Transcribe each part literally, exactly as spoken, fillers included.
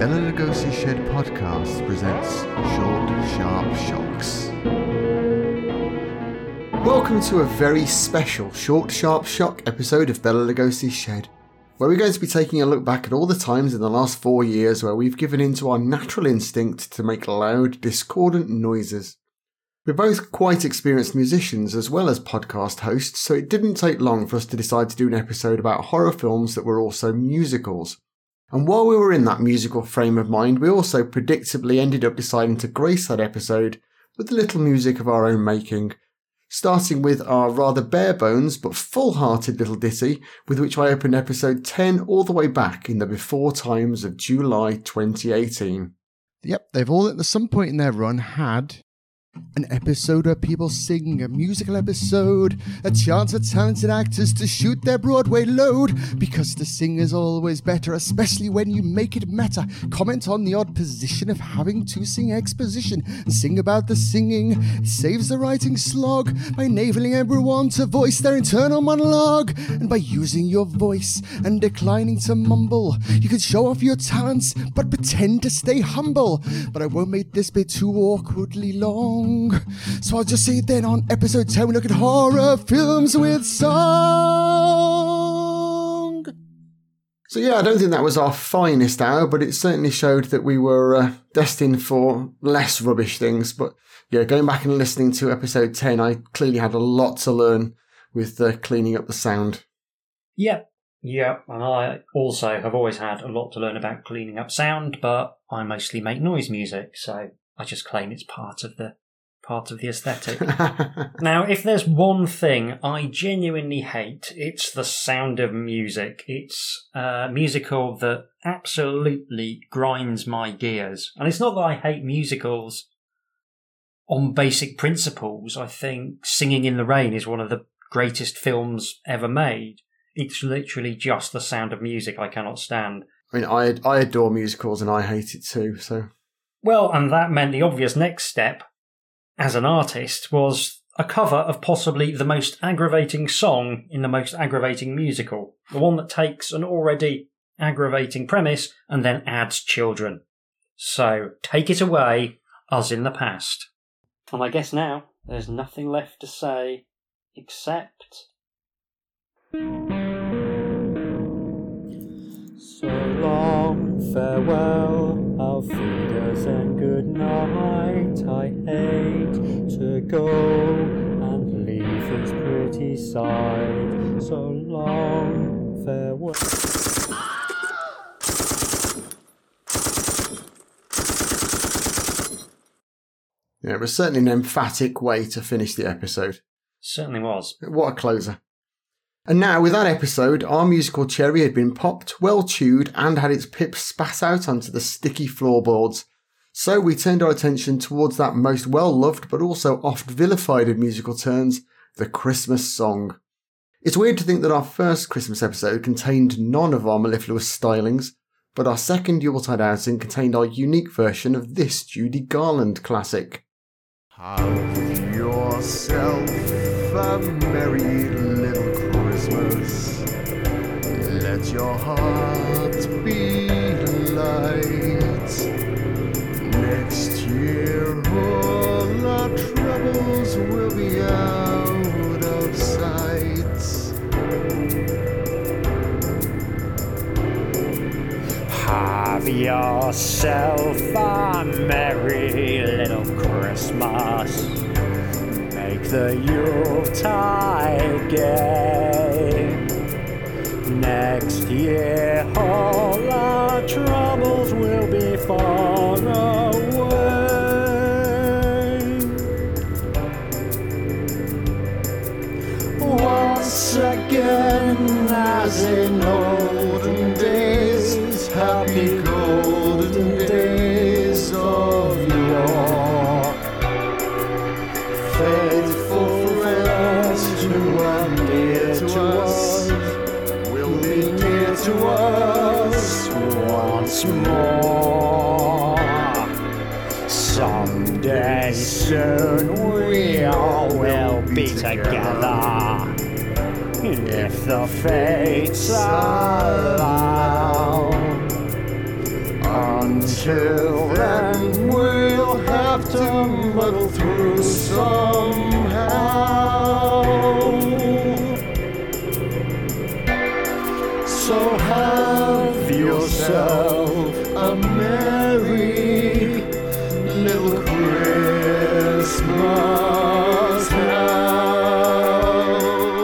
Bela Lugosi Shed Podcast presents Short Sharp Shocks. Welcome to a very special Short Sharp Shock episode of Bela Lugosi Shed, where we're going to be taking a look back at all the times in the last four years where we've given in to our natural instinct to make loud, discordant noises. We're both quite experienced musicians as well as podcast hosts, so it didn't take long for us to decide to do an episode about horror films that were also musicals. And while we were in that musical frame of mind, we also predictably ended up deciding to grace that episode with a little music of our own making, starting with our rather bare bones but full-hearted little ditty with which I opened episode ten all the way back in the before times of July twenty eighteen. Yep, they've all at some point in their run had an episode where people sing, a musical episode, a chance for talented actors to shoot their Broadway load, because to sing is always better, especially when you make it meta. Comment on the odd position of having to sing exposition, and sing about the singing. It saves the writing slog by enabling everyone to voice their internal monologue, and by using your voice and declining to mumble. You could show off your talents, but pretend to stay humble. But I won't make this bit too awkwardly long. So I'll just say then on episode ten we look at horror films with song. So yeah, I don't think that was our finest hour, but it certainly showed that we were uh, destined for less rubbish things. But yeah, going back and listening to episode ten, I clearly had a lot to learn with uh, cleaning up the sound. Yep, yep, and I also have always had a lot to learn about cleaning up sound, but I mostly make noise music, so I just claim it's part of the part of the aesthetic. Now, if there's one thing I genuinely hate, it's the sound of music. It's a musical that absolutely grinds my gears. And it's not that I hate musicals on basic principles. I think Singing in the Rain is one of the greatest films ever made. It's literally just the sound of music I cannot stand. I mean, I, I adore musicals and I hate it too, so... Well, and that meant the obvious next step, as an artist, was a cover of possibly the most aggravating song in the most aggravating musical. The one that takes an already aggravating premise and then adds children. So, take it away, Us in the Past. And I guess now, there's nothing left to say, except... So long, farewell, auf Wiedersehen, good night. I hate to go and leave this pretty side. So long, farewell. Yeah, it was certainly an emphatic way to finish the episode. Certainly was. What a closer. And now, with that episode, our musical cherry had been popped, well chewed, and had its pip spat out onto the sticky floorboards. So we turned our attention towards that most well-loved but also oft vilified of musical turns, the Christmas song. It's weird to think that our first Christmas episode contained none of our mellifluous stylings, but our second Yuletide outing contained our unique version of this Judy Garland classic. Have yourself a merry little Christmas. Let your heart be light. Next year all our troubles will be out of sight. Have yourself a merry little Christmas. Make the Yuletide gay. Next year all our troubles will be far away. Once again, as in olden days, happy golden days of yore. Faithful friends who are near to us will be near to us once more. Someday soon we all will be together, if the fates allow. Until then, we'll have to muddle through somehow. So have yourself a merry little Christmas now.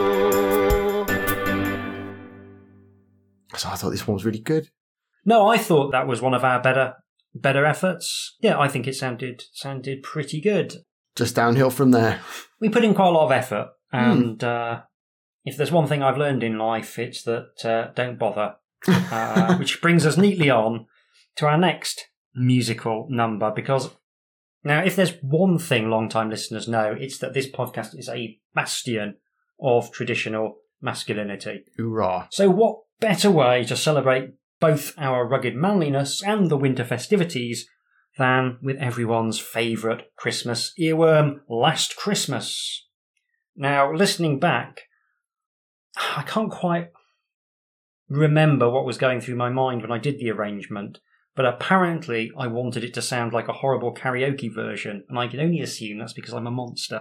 So I thought this one was really good. No, I thought that was one of our better better efforts. Yeah, I think it sounded sounded pretty good. Just downhill from there. We put in quite a lot of effort, and mm. uh, if there's one thing I've learned in life, it's that uh, don't bother. uh, which brings us neatly on to our next musical number, because now, if there's one thing long-time listeners know, it's that this podcast is a bastion of traditional masculinity. Hoorah. So what better way to celebrate both our rugged manliness and the winter festivities than with everyone's favourite Christmas earworm, Last Christmas. Now, listening back, I can't quite remember what was going through my mind when I did the arrangement, but apparently I wanted it to sound like a horrible karaoke version, and I can only assume that's because I'm a monster.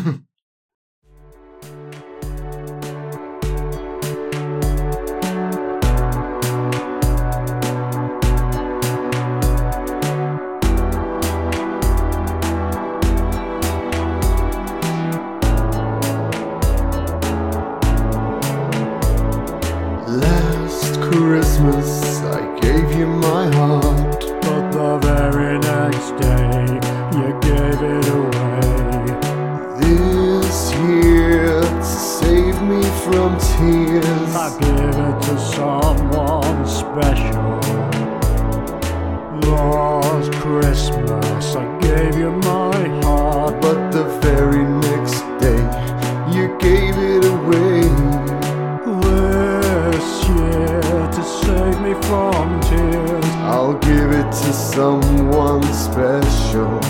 Christmas, I gave you my heart, but the very next day, you gave it away. This year, to save me from tears, I give it to someone special. Last Christmas, I gave you my heart, but the very next day, you gave it away. To save me from tears, I'll give it to someone special.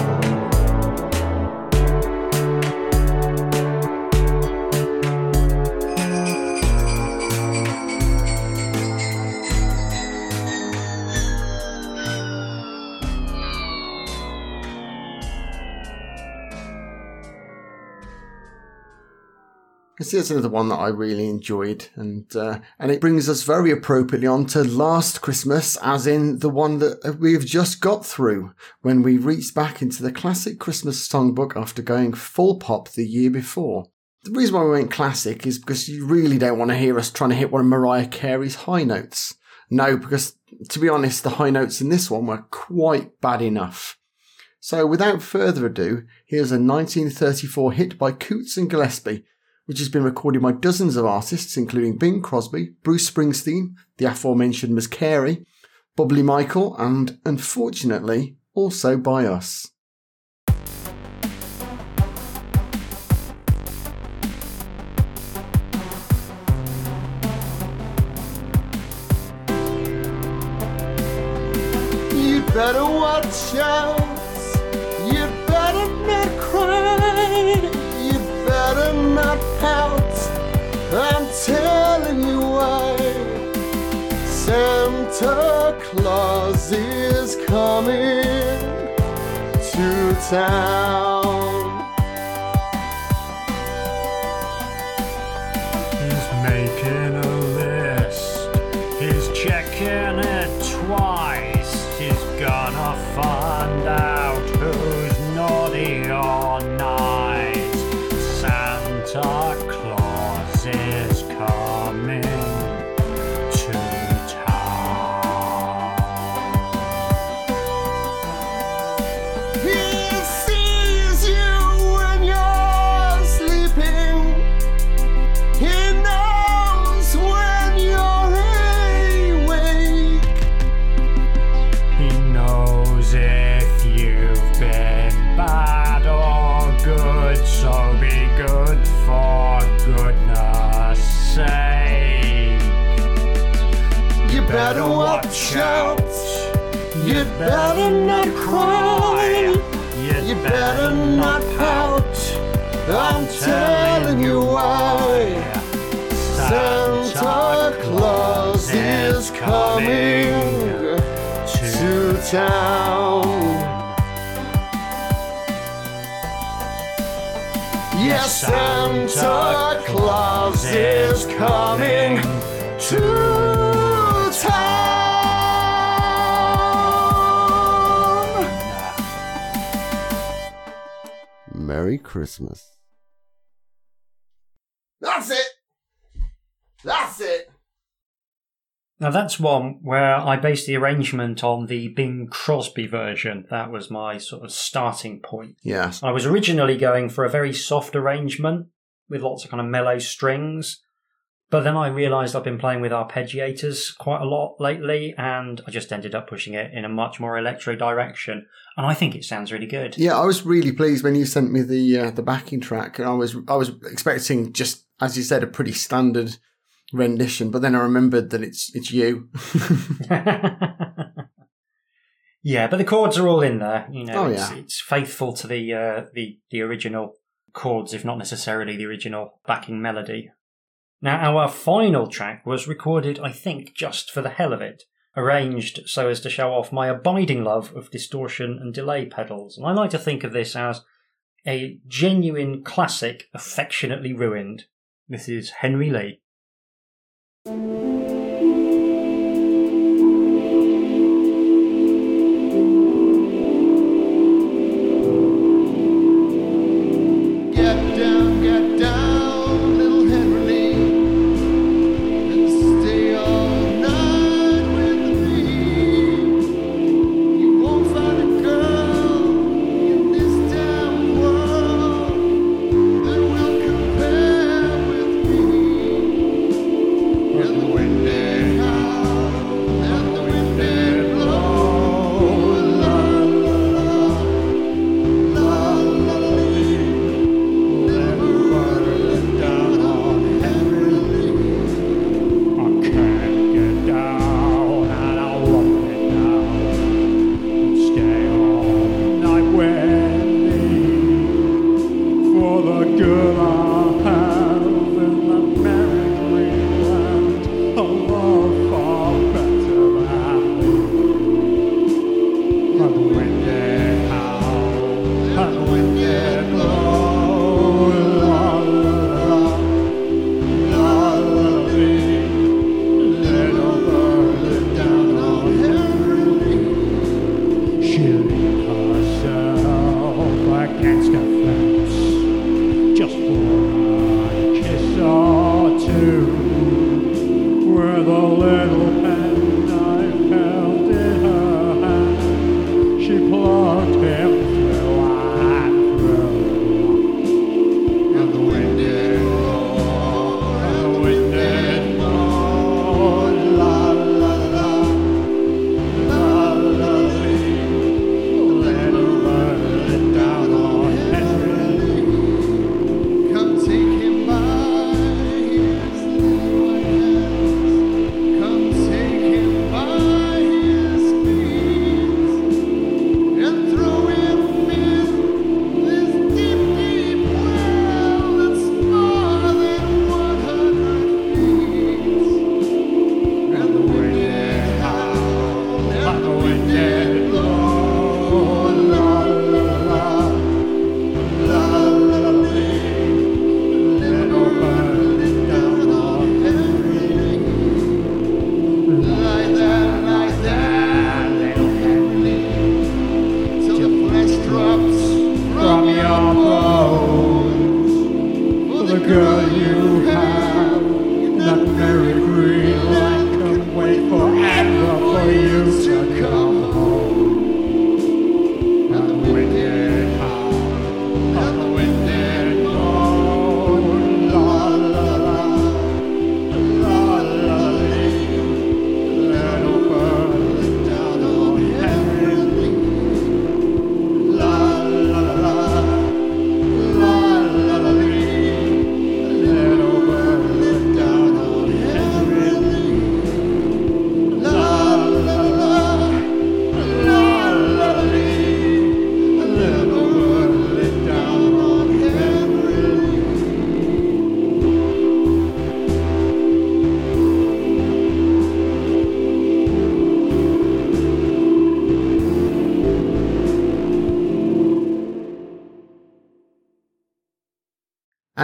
I see that's another one that I really enjoyed, and uh, and it brings us very appropriately on to Last Christmas, as in the one that we've just got through when we reached back into the classic Christmas songbook after going full pop the year before. The reason why we went classic is because you really don't want to hear us trying to hit one of Mariah Carey's high notes. No, because to be honest, the high notes in this one were quite bad enough. So without further ado, here's a nineteen thirty-four hit by Coots and Gillespie, which has been recorded by dozens of artists, including Bing Crosby, Bruce Springsteen, the aforementioned Miss Carey, Bubbly Michael, and, unfortunately, also by us. You better watch out, you better not cry, you better not pout, I'm telling you why. Santa Claus is coming to town. He's making a list, he's checking it twice, he's gonna find out who's naughty or nice. Santa Claus is coming to town. He sees you when you're sleeping. He knows when you're awake. He knows if you've been bad or good, so be good for goodness sake. You better watch out, you better not cry, you better not pout, I'm telling you why. Santa Claus is coming to town. Yes, Santa Claus is coming to town. Merry Christmas. That's it. That's it. Now that's one where I based the arrangement on the Bing Crosby version. That was my sort of starting point. Yes. I was originally going for a very soft arrangement with lots of kind of mellow strings, but then I realised I've been playing with arpeggiators quite a lot lately, and I just ended up pushing it in a much more electro direction, and I think it sounds really good. Yeah, I was really pleased when you sent me the uh, the backing track, and I was I was expecting just, as you said, a pretty standard rendition, but then I remembered that it's it's you. Yeah, but the chords are all in there. You know, Oh, it's, yeah. it's faithful to the uh, the the original chords, if not necessarily the original backing melody. Now, our final track was recorded, I think, just for the hell of it, arranged so as to show off my abiding love of distortion and delay pedals. And I like to think of this as a genuine classic, affectionately ruined. This is Henry Lee. Get down, get down, little Henry Lee, and stay all night with me. You won't find a girl in this damn world that will compare with me. And the wind did howl, and the wind did blow, la la la, la la la.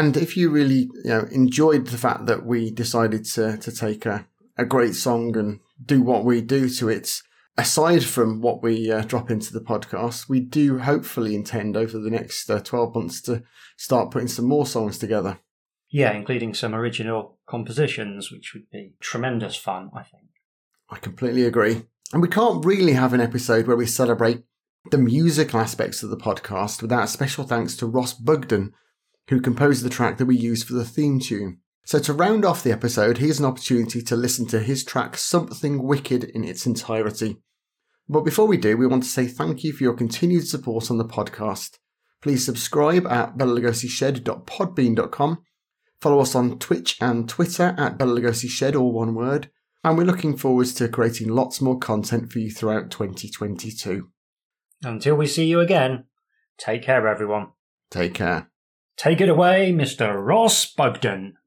And if you really you know, enjoyed the fact that we decided to, to take a, a great song and do what we do to it, aside from what we uh, drop into the podcast, we do hopefully intend over the next uh, twelve months to start putting some more songs together. Yeah, including some original compositions, which would be tremendous fun, I think. I completely agree. And we can't really have an episode where we celebrate the musical aspects of the podcast without special thanks to Ross Bugden, who composed the track that we use for the theme tune. So to round off the episode, here's an opportunity to listen to his track Something Wicked in its entirety. But before we do, we want to say thank you for your continued support on the podcast. Please subscribe at bela lugosi shed dot podbean dot com. Follow us on Twitch and Twitter at Bela Lugosi Shed, all one word. And we're looking forward to creating lots more content for you throughout twenty twenty-two. Until we see you again, take care, everyone. Take care. Take it away, Mister Ross Bugden.